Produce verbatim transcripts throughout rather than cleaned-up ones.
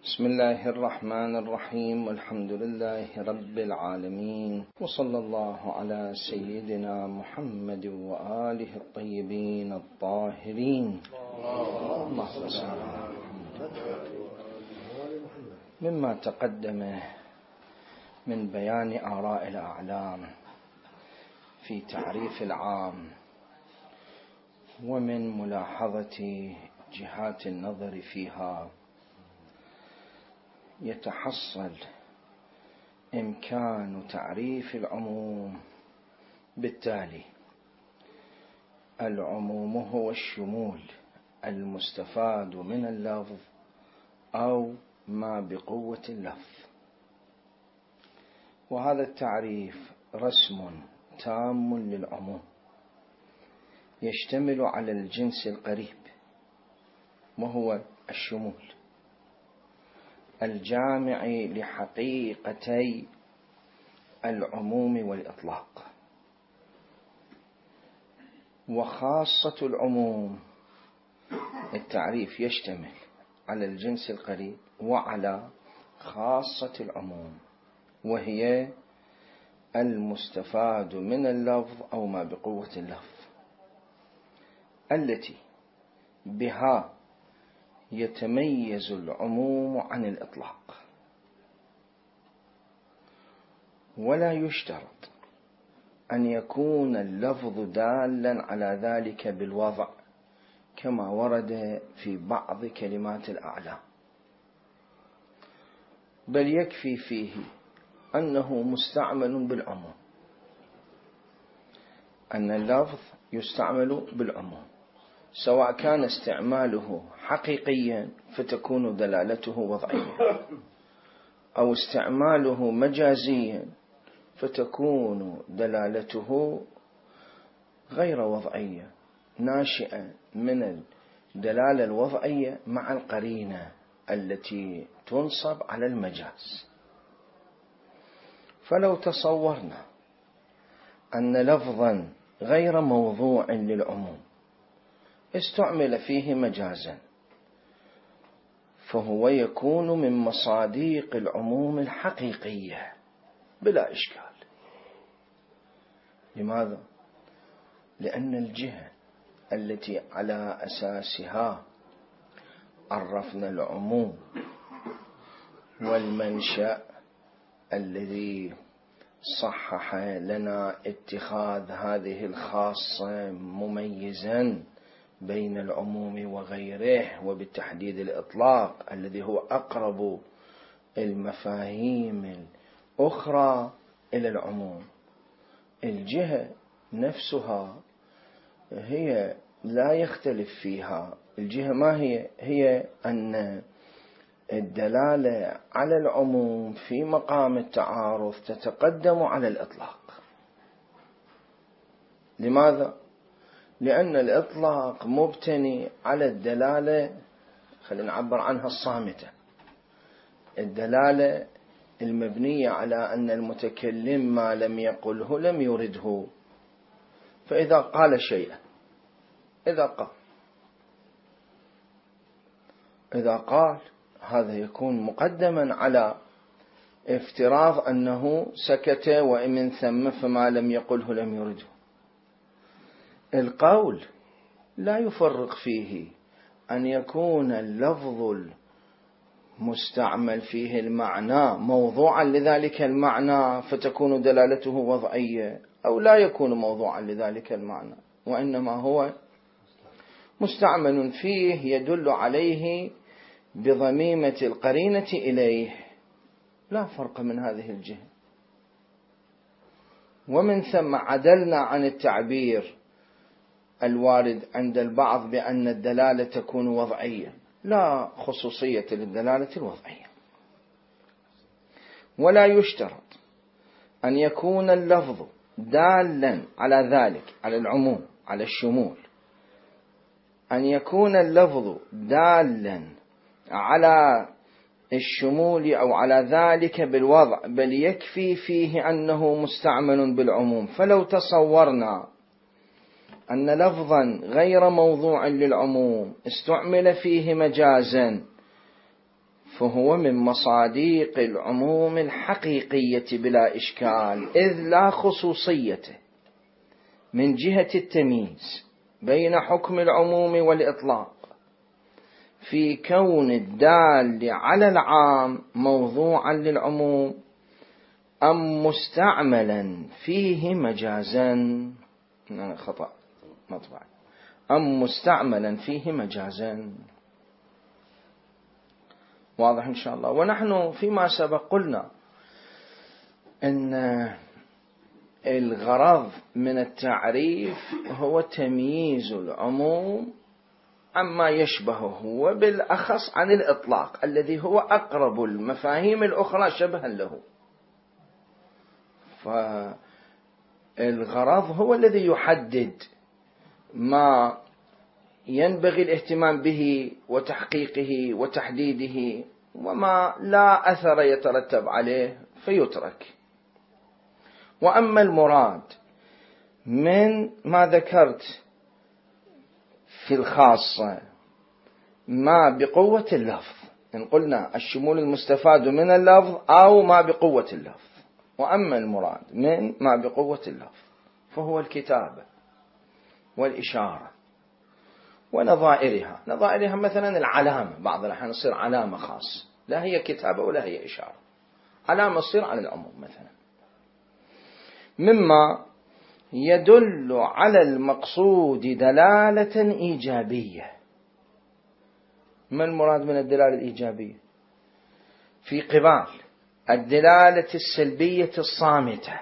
بسم الله الرحمن الرحيم، والحمد لله رب العالمين، وصلى الله على سيدنا محمد وآله الطيبين الطاهرين. اللهم صل على محمد. مما تقدم من بيان آراء الأعلام في تعريف العام ومن ملاحظة جهات النظر فيها، يتحصل إمكان تعريف العموم بالتالي: العموم هو الشمول المستفاد من اللفظ أو ما بقوة اللفظ. وهذا التعريف رسم تام للعموم يشتمل على الجنس القريب، وهو الشمول الجامع لحقيقتي العموم والإطلاق. وخاصة العموم، التعريف يشتمل على الجنس القريب وعلى خاصة العموم، وهي المستفاد من اللفظ أو ما بقوة اللفظ، التي بها يتميز العموم عن الإطلاق. ولا يشترط أن يكون اللفظ دالا على ذلك بالوضع كما ورد في بعض كلمات الأعلام، بل يكفي فيه أنه مستعمل بالعموم، أن اللفظ يستعمل بالعموم، سواء كان استعماله حقيقيا فتكون دلالته وضعية، أو استعماله مجازيا فتكون دلالته غير وضعية، ناشئة من الدلالة الوضعية مع القرينة التي تنصب على المجاز. فلو تصورنا أن لفظا غير موضوع للعموم استعمل فيه مجازا، فهو يكون من مصاديق العموم الحقيقية بلا إشكال. لماذا؟ لأن الجهة التي على أساسها عرفنا العموم والمنشأ الذي صحح لنا اتخاذ هذه الخاصة مميزا بين العموم وغيره، وبالتحديد الإطلاق الذي هو أقرب المفاهيم الأخرى إلى العموم. الجهة نفسها هي لا يختلف فيها. الجهة ما هي؟ هي أن الدلالة على العموم في مقام التعارض تتقدم على الإطلاق. لماذا؟ لأن الإطلاق مبتني على الدلالة، خلينا نعبر عنها الصامتة، الدلالة المبنية على أن المتكلم ما لم يقله لم يرده. فإذا قال شيئا، إذا قال إذا قال هذا يكون مقدما على افتراض أنه سكت ومن ثم فما لم يقله لم يرده. القول لا يفرق فيه أن يكون اللفظ المستعمل فيه المعنى موضوعا لذلك المعنى فتكون دلالته وضعية، أو لا يكون موضوعا لذلك المعنى، وإنما هو مستعمل فيه يدل عليه بضميمة القرينة إليه. لا فرق من هذه الجهة. ومن ثم عدلنا عن التعبير الوارد عند البعض بأن الدلالة تكون وضعية. لا خصوصية للدلالة الوضعية. ولا يشترط أن يكون اللفظ دالا على ذلك، على العموم، على الشمول، أن يكون اللفظ دالا على الشمول أو على ذلك بالوضع، بل يكفي فيه أنه مستعمل بالعموم. فلو تصورنا أن لفظا غير موضوع للعموم استعمل فيه مجازا، فهو من مصاديق العموم الحقيقية بلا إشكال، إذ لا خصوصية من جهة التمييز بين حكم العموم والإطلاق في كون الدال على العام موضوعا للعموم أم مستعملا فيه مجازا. خطأ مطبع. أم مستعملا فيه مجازا. واضح إن شاء الله. ونحن فيما سبق قلنا أن الغرض من التعريف هو تمييز العموم عما يشبهه، وبالأخص عن الإطلاق الذي هو أقرب المفاهيم الأخرى شبها له. فالغرض هو الذي يحدد ما ينبغي الاهتمام به وتحقيقه وتحديده، وما لا أثر يترتب عليه فيترك. وأما المراد من ما ذكرت في الخاصة ما بقوة اللفظ، إن قلنا الشمول المستفاد من اللفظ أو ما بقوة اللفظ. وأما المراد من ما بقوة اللفظ فهو الكتابة والإشارة ونظائرها. نظائرها مثلا العلامة، بعض الأحيان تصير علامة خاصة، لا هي كتابة ولا هي إشارة، علامة تصير على العموم مثلا، مما يدل على المقصود دلالة إيجابية. ما المراد من الدلالة الإيجابية؟ في قبال الدلالة السلبية الصامتة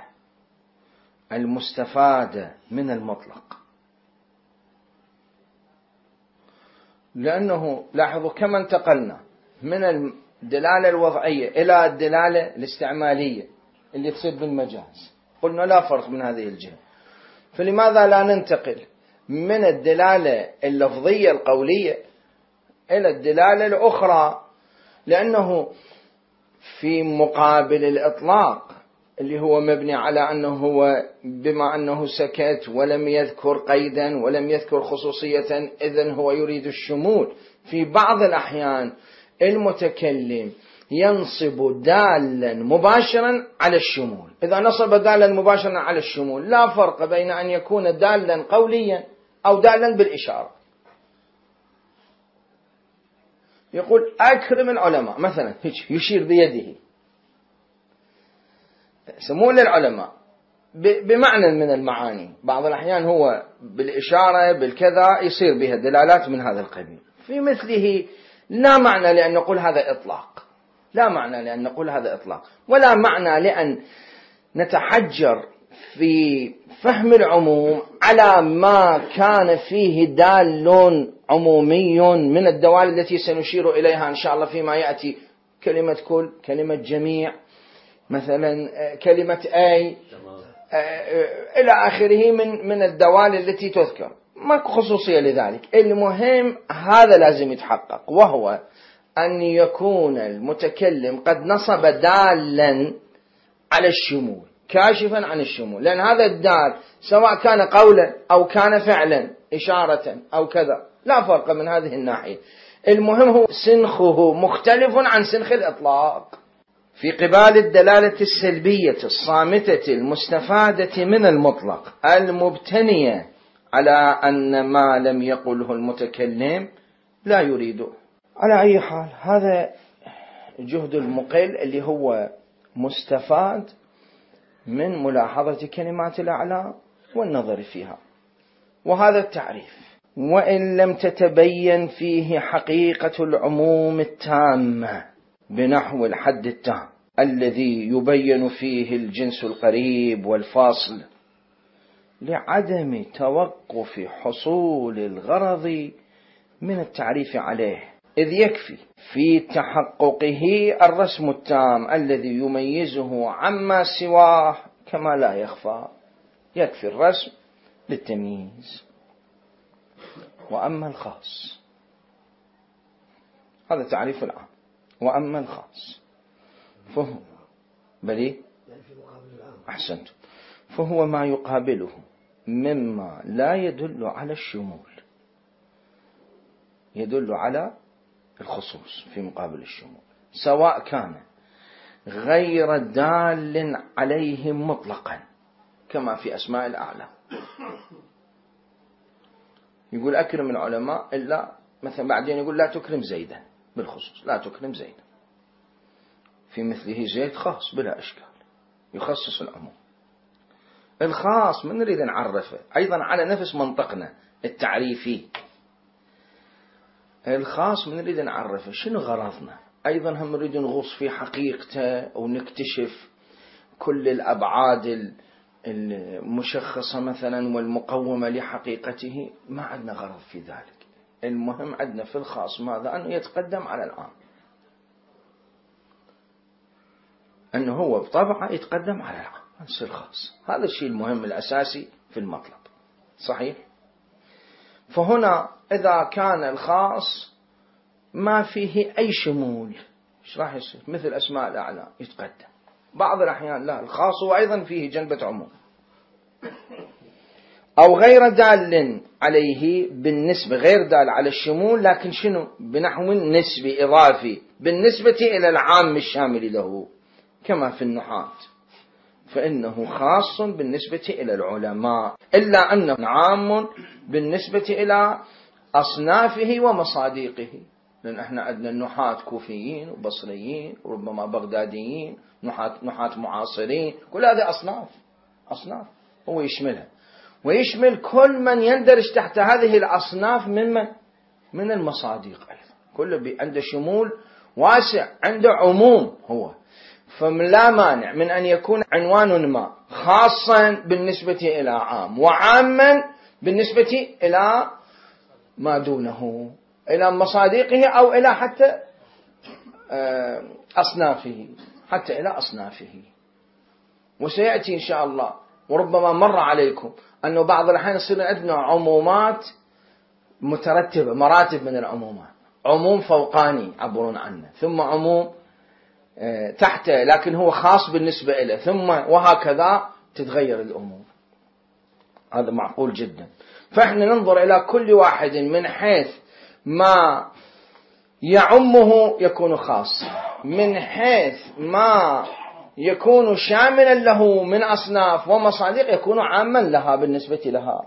المستفادة من المطلق. لأنه لاحظوا كما انتقلنا من الدلالة الوضعية إلى الدلالة الاستعمالية اللي تصير بالمجاز، قلنا لا فرق من هذه الجهة. فلماذا لا ننتقل من الدلالة اللفظية القولية إلى الدلالة الأخرى؟ لأنه في مقابل الإطلاق اللي هو مبني على أنه هو بما أنه سكت ولم يذكر قيدا ولم يذكر خصوصية، إذن هو يريد الشمول. في بعض الأحيان المتكلم ينصب دالا مباشرا على الشمول. إذا نصب دالا مباشرا على الشمول لا فرق بين أن يكون دالا قوليا أو دالا بالإشارة. يقول أكرم العلماء مثلا، يشير بيده، سموه للعلماء بمعنى من المعاني. بعض الأحيان هو بالإشارة بالكذا يصير بها دلالات من هذا القبيل. في مثله لا معنى لأن نقول هذا إطلاق، لا معنى لأن نقول هذا إطلاق، ولا معنى لأن نتحجر في فهم العموم على ما كان فيه دال عمومي من الدوال التي سنشير إليها إن شاء الله فيما يأتي، كلمة كل، كلمة جميع، مثلا كلمة أي إلى آخره من من الدوال التي تذكر، ما خصوصية لذلك. المهم هذا لازم يتحقق، وهو أن يكون المتكلم قد نصب دالا على الشمول كاشفا عن الشمول، لأن هذا الدال سواء كان قولا أو كان فعلا إشارة أو كذا لا فرق من هذه الناحية. المهم هو سنخه مختلف عن سنخ الإطلاق. في قبال الدلالة السلبية الصامتة المستفادة من المطلق المبتنية على أن ما لم يقله المتكلم لا يريده. على أي حال هذا جهد المقل اللي هو مستفاد من ملاحظة كلمات الأعلام والنظر فيها، وهذا التعريف. وإن لم تتبين فيه حقيقة العموم التامة بنحو الحد التام الذي يبين فيه الجنس القريب والفاصل لعدم توقف حصول الغرض من التعريف عليه، إذ يكفي في تحققه الرسم التام الذي يميزه عما سواه كما لا يخفى، يكفي الرسم للتمييز. وأما الخاص، هذا تعريف العام. وأما الخاص فهو بلي أحسنت فهو ما يقابله مما لا يدل على الشمول، يدل على الخصوص في مقابل الشمول. سواء كان غير دال عليهم مطلقا كما في أسماء الأعلام. يقول أكرم العلماء إلا مثلا، بعدين يقول لا تكرم زيدا بالخصوص، لا تكرم زيدا، في مثله زيد خاص بلا إشكال يخصص العموم. الخاص من نريد نعرفه أيضا على نفس منطقنا التعريفي. الخاص من نريد نعرفه شنو غرضنا، أيضا هم نريد نغوص في حقيقته ونكتشف كل الأبعاد المشخصة مثلا والمقومة لحقيقته، ما عندنا غرض في ذلك. المهم عندنا في الخاص ماذا؟ أنه يتقدم على العام، أنه هو بطبعه يتقدم على العام، نصير خاص. هذا الشيء المهم الأساسي في المطلب. صحيح؟ فهنا إذا كان الخاص ما فيه أي شمول، إيش راح يصير؟ مثل أسماء الأعلام يتقدم. بعض الأحيان لا، الخاص هو أيضا فيه جنبة عموم. أو غير دال عليه بالنسبة، غير دال على الشمول لكن شنو؟ بنحو نسبي إضافي بالنسبة إلى العام الشامل له، كما في النحاة، فإنه خاص بالنسبة إلى العلماء، إلا أنه عام بالنسبة إلى أصنافه ومصاديقه. لأن احنا عندنا النحاة كوفيين وبصريين وربما بغداديين، نحاة, نحاة معاصرين، كل هذه أصناف أصناف هو يشملها، ويشمل كل من يندرج تحت هذه الأصناف ممن من المصاديق أيضا، كله عنده شمول واسع، عنده عموم هو. فلا مانع من أن يكون عنوان ما خاصا بالنسبة إلى عام، وعاما بالنسبة إلى ما دونه، إلى مصاديقه أو إلى حتى أصنافه، حتى إلى أصنافه. وسيأتي إن شاء الله، وربما مر عليكم أنه بعض الأحيان يصير عندنا عمومات مترتبة، مراتب من العمومات، عموم فوقاني عبرون عنه، ثم عموم تحته لكن هو خاص بالنسبة إليه، ثم وهكذا تتغير الأمور. هذا معقول جدا. فإحنا ننظر إلى كل واحد من حيث ما يعمه يكون خاص، من حيث ما يكون شاملا له من أصناف ومصادق يكون عاما لها بالنسبة لها.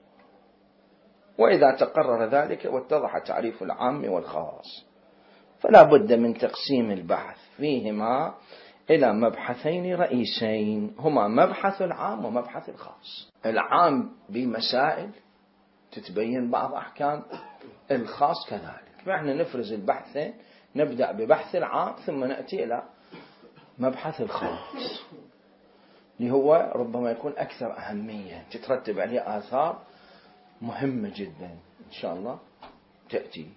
وإذا تقرر ذلك واتضح تعريف العام والخاص، فلا بد من تقسيم البحث فيهما إلى مبحثين رئيسين، هما مبحث العام ومبحث الخاص. العام بمسائل تتبين بعض أحكام، الخاص كذلك. فإحنا نفرز البحثين، نبدأ ببحث العام ثم نأتي إلى مبحث الخاص، اللي هو ربما يكون أكثر أهمية، تترتب عليه آثار مهمة جدا إن شاء الله تأتي.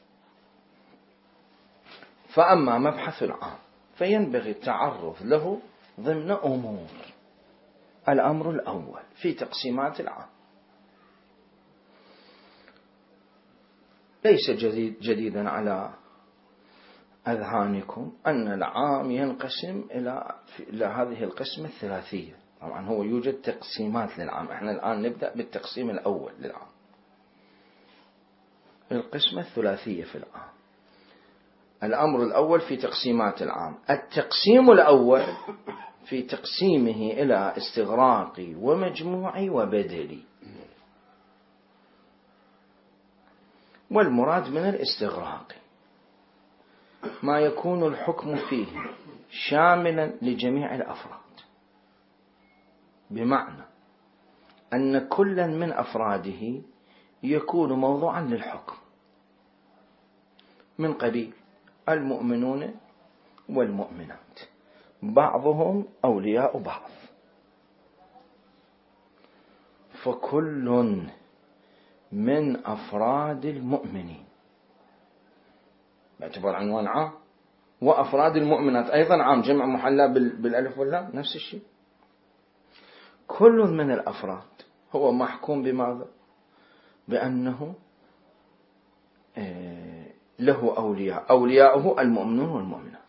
فأما مبحث العام فينبغي التعرف له ضمن أمور. الأمر الأول في تقسيمات العام، ليس جديد جديدا على أذهانكم أن العام ينقسم إلى, إلى هذه القسمة الثلاثية. طبعا هو يوجد تقسيمات للعام، احنا الآن نبدأ بالتقسيم الأول للعام، القسمة الثلاثية في العام. الأمر الأول في تقسيمات العام، التقسيم الأول في تقسيمه إلى استغراقي ومجموعي وبدلي. والمراد من الاستغراقي ما يكون الحكم فيه شاملا لجميع الأفراد، بمعنى أن كلا من أفراده يكون موضوعا للحكم، من قبيل المؤمنون والمؤمنات بعضهم أولياء بعض، فكل من أفراد المؤمنين باعتبار عنوان عام، وأفراد المؤمنات أيضا عام، جمع محلى بالألف واللام نفس الشيء. كل من الأفراد هو محكوم بماذا؟ بأنه له أولياء، أولياؤه المؤمنون والمؤمنات،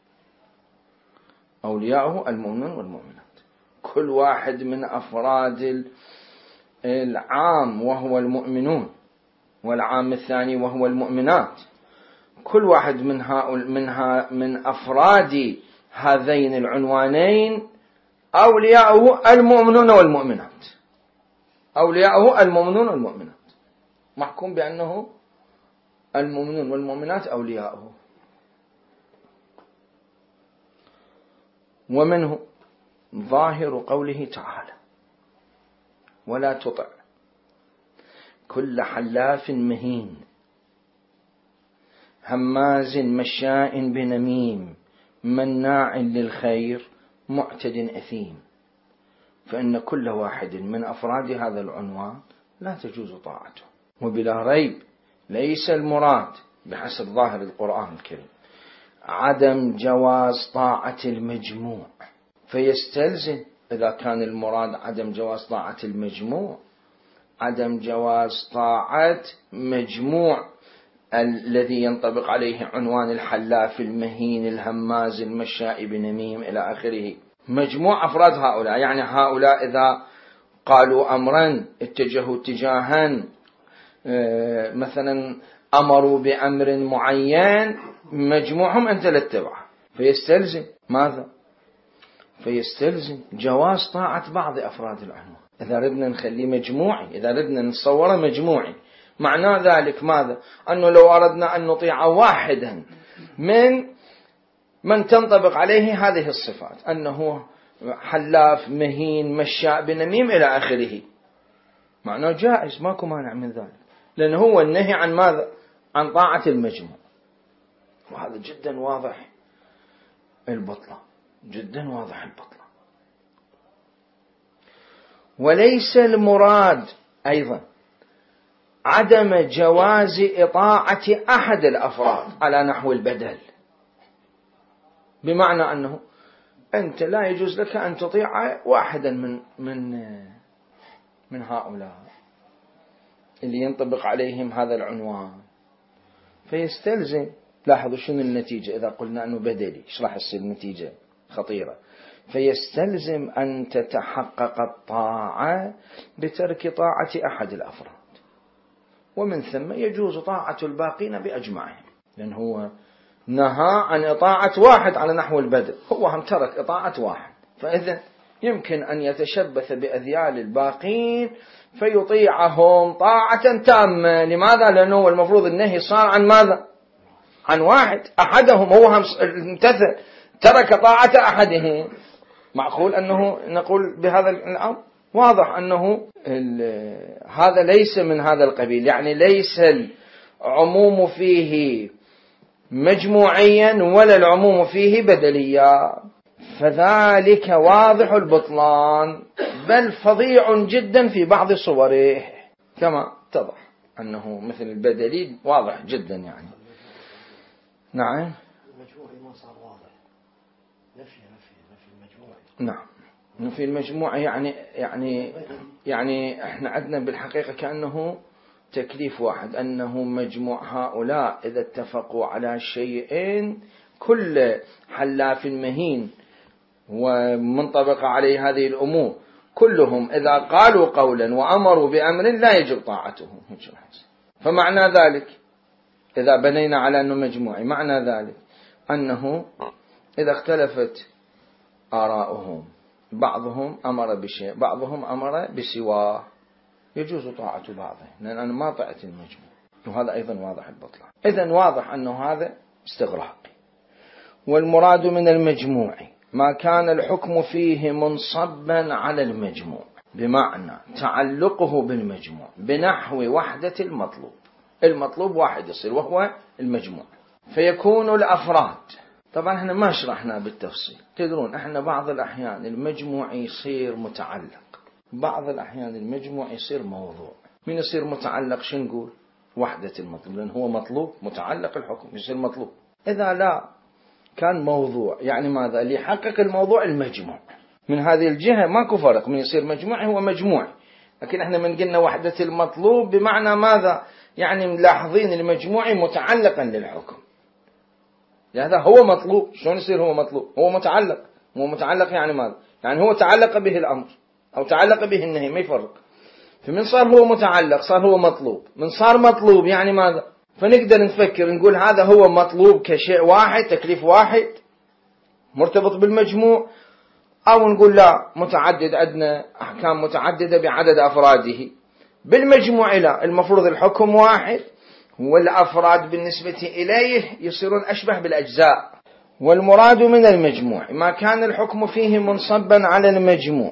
أولياؤه المؤمنون والمؤمنات. كل واحد من أفراد العام وهو المؤمنون، والعام الثاني وهو المؤمنات، كل واحد من هؤلاء منها من أفراد هذين العنوانين أولياؤه المؤمنون والمؤمنات، أولياؤه المؤمنون والمؤمنات، محكوم بأنه المؤمنون والمؤمنات أولياؤه. ومنه ظاهر قوله تعالى: ولا تطع كل حلاف مهين هماز مشاء بنميم مناع للخير معتد أثيم. فإن كل واحد من أفراد هذا العنوان لا تجوز طاعته. وبلا ريب ليس المراد بحسب ظاهر القرآن الكريم عدم جواز طاعة المجموع، فيستلزم إذا كان المراد عدم جواز طاعة المجموع عدم جواز طاعة مجموع الذي ينطبق عليه عنوان الحلاف المهين الهماز المشاء بنميم إلى آخره، مجموع أفراد هؤلاء. يعني هؤلاء إذا قالوا أمرا اتجهوا اتجاها، مثلا أمروا بأمر معين، مجموعهم أنت لا تتبعه، فيستلزم ماذا؟ فيستلزم جواز طاعة بعض أفراد العنوان. إذا ردنا نخليه مجموعي، إذا ردنا نصوره مجموعي، معنى ذلك ماذا؟ أنه لو أردنا أن نطيع واحدا من من تنطبق عليه هذه الصفات، أنه حلاف مهين مشاء بنميم إلى آخره، معناه جائز، ماكو مانع من ذلك، لأنه هو النهي عن ماذا؟ عن طاعة المجموع. وهذا جدا واضح البطلة، جدا واضح البطلة. وليس المراد أيضا عدم جواز إطاعة أحد الأفراد على نحو البدل، بمعنى أنه أنت لا يجوز لك أن تطيع واحدا من من من هؤلاء اللي ينطبق عليهم هذا العنوان، فيستلزم. لاحظوا شنو النتيجة إذا قلنا أنه بدلي، إيش راح تصير النتيجة خطيرة. فيستلزم أن تتحقق الطاعة بترك طاعة أحد الأفراد، ومن ثم يجوز طاعة الباقين بأجمعهم، لأن هو نهى عن إطاعة واحد على نحو البدل، هو هم ترك إطاعة واحد، فإذا يمكن أن يتشبث بأذيال الباقين فيطيعهم طاعة تامة. لماذا؟ لأنه المفروض النهي صار عن ماذا؟ عن واحد، أحدهم هو هم امتثل، ترك طاعة أحدهم. معقول أنه نقول بهذا الأمر؟ واضح أنه هذا ليس من هذا القبيل، يعني ليس العموم فيه مجموعيا ولا العموم فيه بدليا، فذلك واضح البطلان، بل فظيع جدا في بعض صوره، كما اتضح أنه مثل البدلي واضح جدا. يعني نعم، المجموعي ما صار واضح، نفي نفي نفي المجموعي. نعم، نفي المجموعة يعني يعني يعني احنا عندنا بالحقيقة كأنه تكليف واحد، أنه مجموع هؤلاء إذا اتفقوا على شيء كل حلاف مهين ومنطبق عليه هذه الأمور كلهم إذا قالوا قولا وأمروا بأمر لا يجب طاعته. فمعنى ذلك إذا بنينا على أنه مجموعي، معنى ذلك أنه إذا اختلفت آراؤهم، بعضهم أمر بشيء بعضهم أمر بسواه، يجوز طاعة بعضهم، لأن أنا ما طاعت المجموع. وهذا أيضا واضح البطلان. إذن واضح أنه هذا استغراقي. والمراد من المجموع ما كان الحكم فيه منصبا على المجموع، بمعنى تعلقه بالمجموع بنحو وحدة المطلوب. المطلوب واحد يصير وهو المجموع، فيكون الأفراد. طبعا احنا ما شرحنا بالتفصيل، تدرون احنا بعض الأحيان المجموع يصير متعلق، بعض الأحيان المجموع يصير موضوع. من يصير متعلق شو نقول؟ وحدة المطلوب، لأن هو مطلوب متعلق الحكم يصير مطلوب. إذا لا كان موضوع، يعني ماذا؟ اللي يحقق الموضوع المجموع. من هذه الجهة ماكو فرق، من يصير مجموعي هو مجموعي. لكن احنا من قلنا وحدة المطلوب بمعنى ماذا؟ يعني ملاحظين المجموعي متعلقا للحكم، هذا هو مطلوب. شلون يصير هو مطلوب؟ هو متعلق. هو متعلق يعني ماذا؟ يعني هو تعلق به الأمر أو تعلق به النهي، ما يفرق. فمن صار هو متعلق صار هو مطلوب، من صار مطلوب يعني ماذا؟ فنقدر نفكر نقول هذا هو مطلوب كشيء واحد، تكليف واحد مرتبط بالمجموع، أو نقول لا متعدد، عندنا أحكام متعددة بعدد أفراده. بالمجموع لا، المفروض الحكم واحد والأفراد بالنسبة إليه يصيرون أشبه بالأجزاء. والمراد من المجموع ما كان الحكم فيه منصبا على المجموع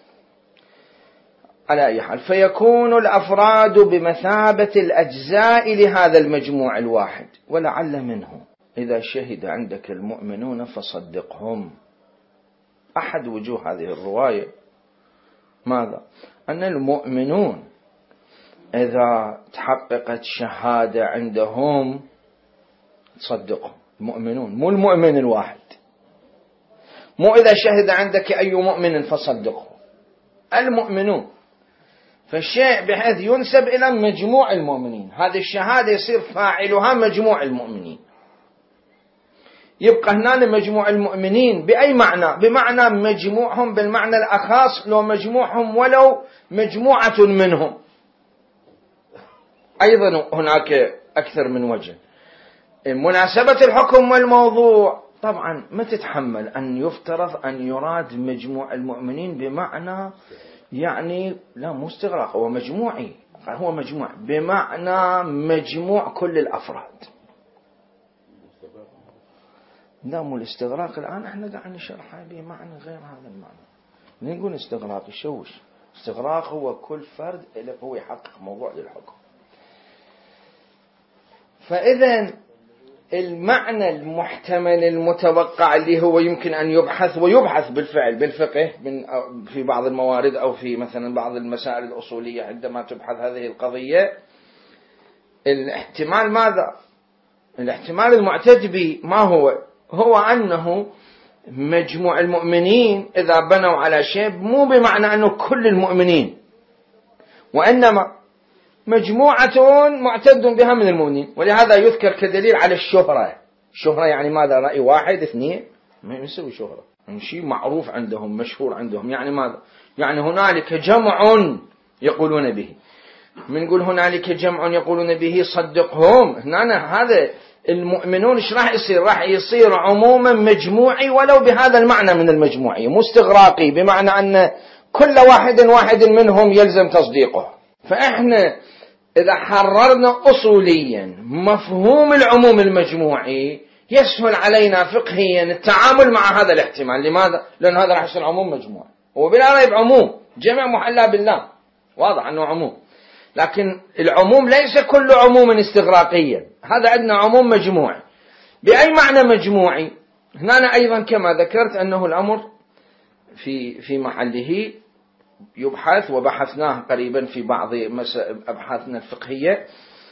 على أي حال، فيكون الأفراد بمثابة الأجزاء لهذا المجموع الواحد. ولعل منه إذا شهد عندك المؤمنون فصدقهم. أحد وجوه هذه الرواية ماذا؟ أن المؤمنون إذا تحققت شهادة عندهم تصدقهم، المؤمنون مو المؤمن الواحد، مو إذا شهد عندك أي مؤمن فصدقه، المؤمنون. فالشيء بحيث ينسب إلى مجموع المؤمنين، هذه الشهادة يصير فاعلها مجموع المؤمنين. يبقى هنا مجموع المؤمنين بأي معنى؟ بمعنى مجموعهم بالمعنى الأخص، لو مجموعهم ولو مجموعة منهم. أيضا هناك أكثر من وجه. مناسبة الحكم والموضوع طبعا ما تتحمل أن يفترض أن يراد مجموع المؤمنين بمعنى يعني لا مو استغراق، هو مجموعي، هو مجموع بمعنى مجموع كل الأفراد. لا مو الاستغراق الآن احنا قاعد نشرحها بمعنى غير هذا المعنى. نقول استغراق يشوش، استغراق هو كل فرد هو يحقق موضوع للحكم. فإذا المعنى المحتمل المتوقع اللي هو يمكن أن يبحث ويبحث بالفعل بالفقه من في بعض الموارد أو في مثلا بعض المسائل الأصولية عندما تبحث هذه القضية، الاحتمال ماذا؟ الاحتمال المعتد به ما هو؟ هو أنه مجموع المؤمنين إذا بنوا على شيء مو بمعنى أنه كل المؤمنين، وإنما مجموعة معتد بها من المؤمنين. ولهذا يذكر كدليل على الشهرة. الشهرة يعني ماذا؟ رأي واحد اثنين ما يسوي شهرة، يعني شيء معروف عندهم مشهور عندهم. يعني ماذا؟ يعني هنالك جمع يقولون به. من نقول هنالك جمع يقولون به صدقهم، هنا هذا المؤمنون ايش راح يصير؟ راح يصير عموما مجموعي ولو بهذا المعنى من المجموعية، مو استغراقي بمعنى أن كل واحد واحد منهم يلزم تصديقه. فإحنا إذا حررنا أصوليا مفهوم العموم المجموعي يسهل علينا فقهيا التعامل مع هذا الاحتمال. لماذا؟ لأن هذا راح يصير عموم مجموعي، هو بلا ريب عموم جمع محلى بالله، واضح أنه عموم. لكن العموم ليس كل عموم استغراقيا، هذا عندنا عموم مجموعي. بأي معنى مجموعي؟ هنا أيضا كما ذكرت أنه الأمر في في محله يبحث، وبحثناه قريبا في بعض أبحاثنا الفقهية.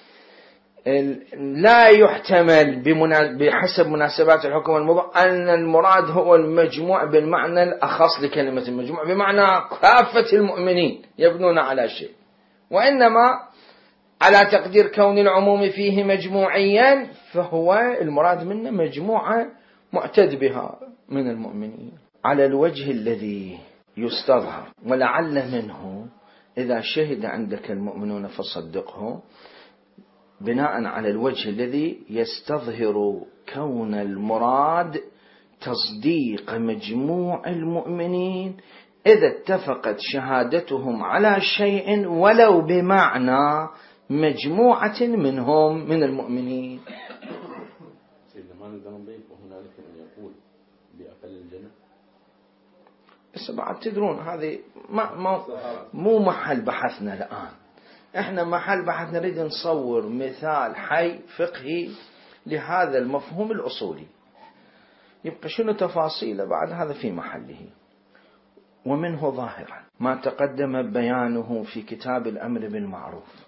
لا يحتمل بحسب مناسبات الحكم والموضوع أن المراد هو المجموع بالمعنى الأخص لكلمة المجموع، بمعنى كافة المؤمنين يبنون على شيء، وإنما على تقدير كون العموم فيه مجموعيا فهو المراد منه مجموعة معتد بها من المؤمنين على الوجه الذي يستظهر. ولعل منه إذا شهد عندك المؤمنون فصدقه بناء على الوجه الذي يستظهر كون المراد تصديق مجموع المؤمنين إذا اتفقت شهادتهم على شيء ولو بمعنى مجموعة منهم من المؤمنين. سيدنا ما نقدر نضيف هنالك من يقول بأقل الجنة. بس بعد تدرون هذه ما ما مو محل بحثنا الآن. احنا محل بحث نريد نصور مثال حي فقهي لهذا المفهوم الأصولي. يبقى شنو تفاصيله بعد هذا في محله. ومنه ظاهرا ما تقدم بيانه في كتاب الأمر بالمعروف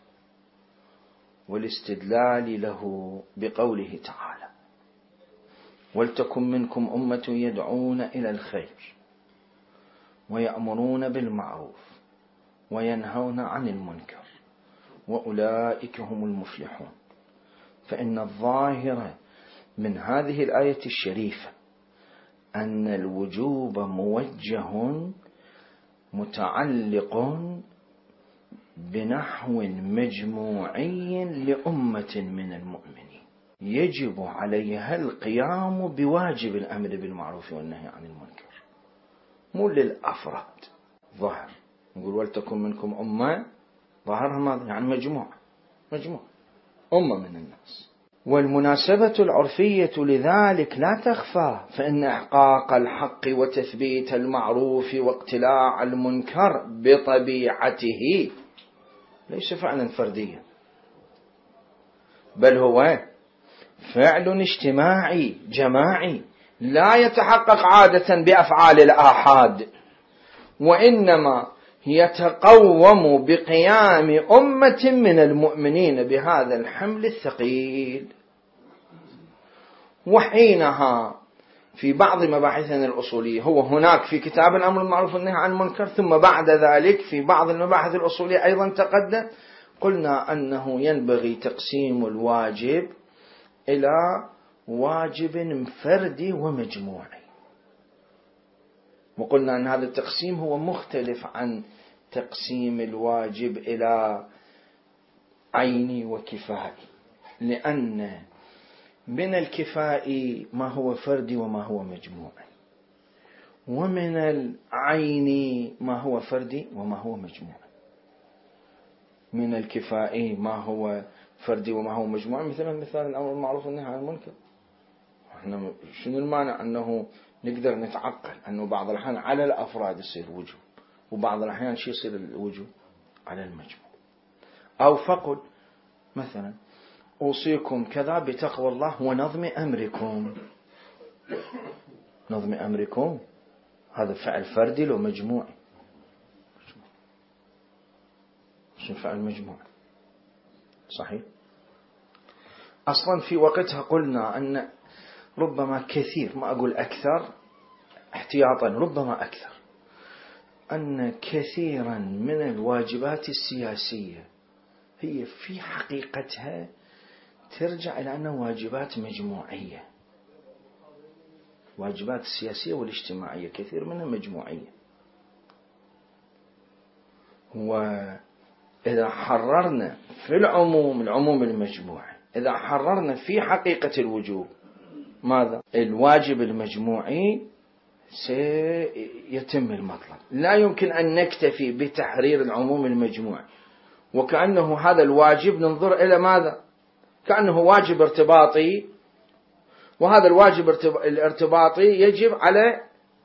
والاستدلال له بقوله تعالى: ولتكن منكم أمة يدعون إلى الخير ويأمرون بالمعروف وينهون عن المنكر وأولئك هم المفلحون. فإن الظاهر من هذه الآية الشريفة أن الوجوب موجه متعلق بنحو مجموعي لأمة من المؤمنين يجب عليها القيام بواجب الأمر بالمعروف والنهي عن المنكر، مو للأفراد. ظهر نقول ولتكن منكم أمة، ظهرها ماذا؟ يعني مجموعة مجموعة أمة من الناس. والمناسبة العرفية لذلك لا تخفى، فإن إحقاق الحق وتثبيت المعروف واقتلاع المنكر بطبيعته ليس فعلا فرديا، بل هو فعل اجتماعي جماعي لا يتحقق عادة بأفعال الآحاد، وإنما يتقوم بقيام أمة من المؤمنين بهذا الحمل الثقيل. وحينها في بعض مباحثنا الأصولية، هو هناك في كتاب الأمر بالمعروف والنهي عن المنكر، ثم بعد ذلك في بعض المباحث الأصولية أيضا تقدم، قلنا أنه ينبغي تقسيم الواجب إلى واجب فردي ومجموعي، وقلنا أن هذا التقسيم هو مختلف عن تقسيم الواجب إلى عيني وكفائي، لأن من الكفائي ما هو فردي وما هو مجموعي، ومن العيني ما هو فردي وما هو مجموعي. من الكفائي ما هو فردي وما هو مجموعي، مثلا مثال الأمر بالمعروف والنهي عن المنكر، احنا شنو المانع أنه نقدر نتعقل أنه بعض الأحيان على الأفراد يصير وجوب، وبعض الأحيان شيء يصير الوجوب على المجموع. أو فقل مثلا أوصيكم كذا بتقوى الله ونظم أمركم، نظم أمركم هذا فعل فردي لو مجموعي؟ شو فعل مجموعي؟ صحيح. أصلا في وقتها قلنا أن ربما كثير، ما أقول أكثر احتياطا، ربما أكثر، أن كثيرا من الواجبات السياسية هي في حقيقتها ترجع إلى أنها واجبات مجموعية. واجبات السياسية والاجتماعية كثير منها مجموعية. وإذا حررنا في العموم العموم المجموعي، إذا حررنا في حقيقة الوجوب ماذا؟ الواجب المجموعي سيتم المطلب. لا يمكن أن نكتفي بتحرير العموم المجموعي وكأنه هذا الواجب ننظر إلى ماذا؟ كأنه واجب ارتباطي، وهذا الواجب الارتباطي يجب على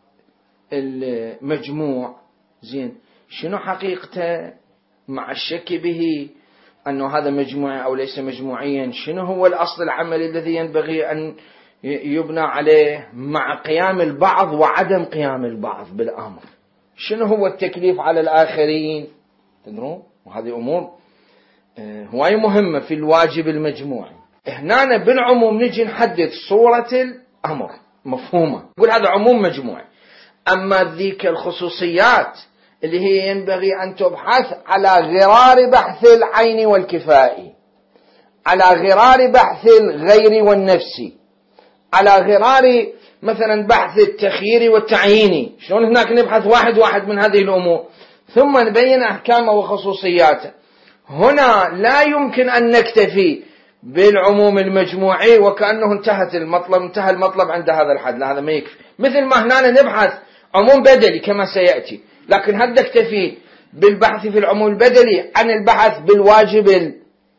المجموع. زين، شنو حقيقته مع الشك به أنه هذا مجموعي أو ليس مجموعيا؟ شنو هو الأصل العملي الذي ينبغي أن يبنى عليه مع قيام البعض وعدم قيام البعض بالأمر؟ شنو هو التكليف على الآخرين؟ تدرون، وهذه أمور هواي مهمة في الواجب المجموعي. هنا بالعموم نجي نحدد صورة الأمر مفهومة، نقول هذا عموم مجموعي. أما ذيك الخصوصيات اللي هي ينبغي أن تبحث على غرار بحث العين والكفائي، على غرار بحث الغير والنفسي، على غرار مثلا بحث التخيير والتعييني. شلون هناك نبحث واحد واحد من هذه الأمور ثم نبين أحكامه وخصوصياته. هنا لا يمكن أن نكتفي بالعموم المجموعي وكأنه انتهت المطلب، انتهى المطلب عند هذا الحد. لا، هذا ما يكفي. مثل ما هنا نبحث عموم بدلي كما سيأتي، لكن هل نكتفي بالبحث في العموم البدلي عن البحث بالواجب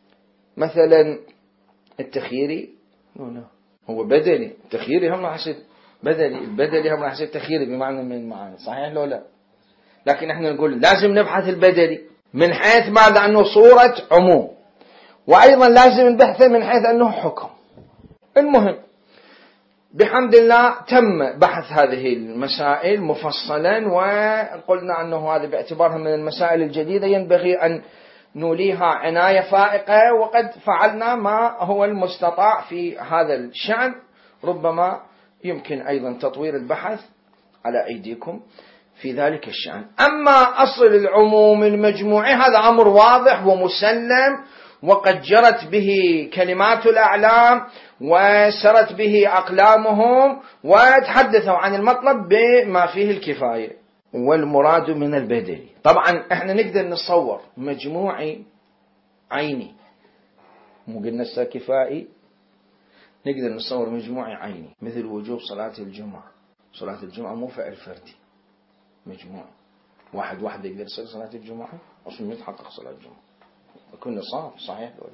مثلا التخييري؟ لا، هو بدلي. التخييري هم راح يصير بدلي، البدلي هم راح يصير تخييري بمعنى من المعاني. صحيح لو لا؟ لكن احنا نقول لازم نبحث البدلي من حيث ماذا؟ أنه صورة عموم، وأيضا لازم نبحثه من حيث أنه حكم. المهم بحمد الله تم بحث هذه المسائل مفصلا، وقلنا أنه هذا باعتبارها من المسائل الجديدة ينبغي أن نوليها عناية فائقة، وقد فعلنا ما هو المستطاع في هذا الشأن. ربما يمكن أيضا تطوير البحث على أيديكم في ذلك الشأن. أما أصل العموم المجموعي هذا أمر واضح ومسلم، وقد جرت به كلمات الأعلام وسرت به أقلامهم وتحدثوا عن المطلب بما فيه الكفاية. والمراد من البدل. طبعا احنا نقدر نصور مجموعي عيني، مو قلنا كفائي، نقدر نصور مجموعي عيني مثل وجوب صلاة الجمعة. صلاة الجمعة مو فعل فردي، مجموعي، واحد واحد يقدر يصلي صلاة الجمعة أصلا يتحقق صلاة الجمعة، يكون نصاب صحيح ولا؟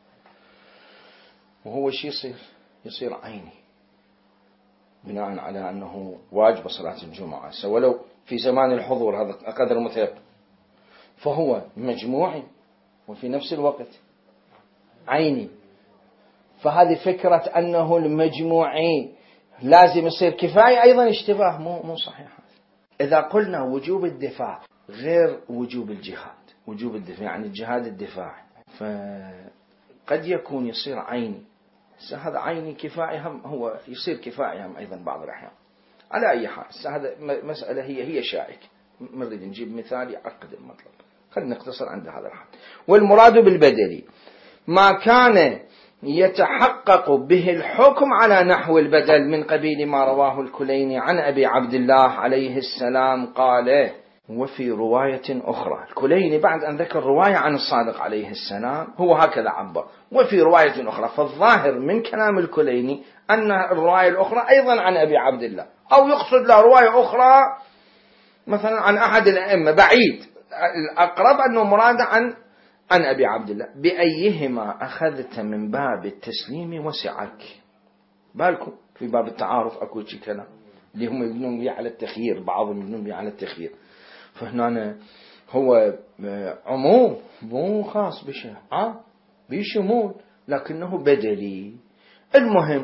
وهو شيء يصير يصير عيني بناء على أنه واجب صلاة الجمعة ولو في زمان الحضور، هذا قدر متيقن، فهو مجموعي وفي نفس الوقت عيني. فهذه فكرة أنه المجموعي لازم يصير كفاية أيضا اشتباه، مو مو صحيح. إذا قلنا وجوب الدفاع غير وجوب الجهاد، وجوب الدفاع يعني الجهاد الدفاعي، فقد يكون يصير عيني، هذا عيني كفاية هم هو يصير كفاية هم أيضا بعض الأحيان. على أي حال هذا مسألة هي هي شائك، نريد نجيب مثال يعقد المطلب، خلينا نقتصر عند هذا الحد. والمراد بالبدل ما كان يتحقق به الحكم على نحو البدل من قبيل ما رواه الكليني عن أبي عبد الله عليه السلام قال. وفي رواية أخرى، الكليني بعد أن ذكر رواية عن الصادق عليه السلام هو هكذا عبر، وفي رواية أخرى، فالظاهر من كلام الكليني أن الرواية الأخرى أيضا عن أبي عبد الله، أو يقصد له رواية أخرى مثلا عن أحد الأئمة بعيد، الأقرب أنه مراد عن عن أبي عبد الله. بأيهما أخذت من باب التسليم وسعك؟ بالكم في باب التعارف أكو شيء كلام اللي هم يبنون به على التخيير، بعضهم يبنون به على التخيير، فهنا هو عموم مو خاص بشيء، آه بشمول لكنه بدلي. المهم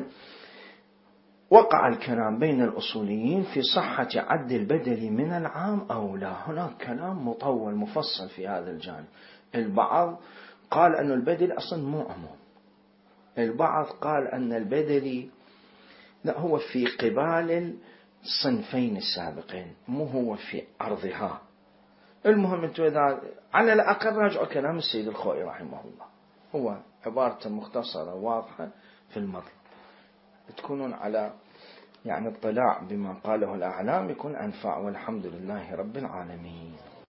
وقع الكلام بين الأصوليين في صحة عد البدل من العام أو لا. هناك كلام مطول مفصل في هذا الجانب. البعض قال أن البدل أصلا مو عموم، البعض قال أن البدل لا هو في قبال الصنفين السابقين، مو هو في عرضها. المهم أنتم إذا على الأقل راجعوا كلام السيد الخوئي رحمه الله، هو عبارة مختصرة واضحة في المطلب، تكونون على يعني اطلاع بما قاله الأعلام يكون أنفع، والحمد لله رب العالمين.